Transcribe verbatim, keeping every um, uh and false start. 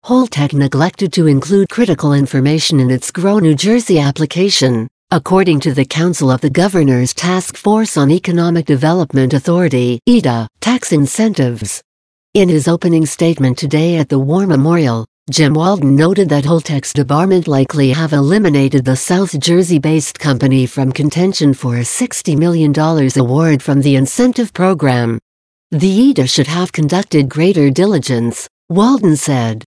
Holtec neglected to include critical information in its Grow New Jersey application, according to the Council of the Governor's Task Force on Economic Development Authority (E D A) tax incentives. In his opening statement today at the War Memorial, Jim Walden noted that Holtec's debarment likely have eliminated the South Jersey-based company from contention for a sixty million dollars award from the incentive program. The E D A should have conducted greater diligence, Walden said.